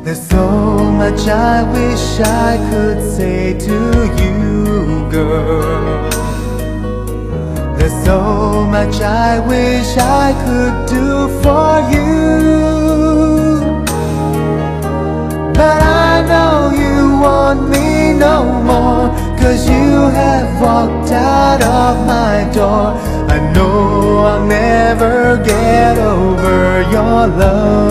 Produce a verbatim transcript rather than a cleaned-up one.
There's so much I wish I could say to you, girl. There's so much I wish I could do for you, but I know you want me no more, 'cause you have walked out of my door. I know I'll never get over your love.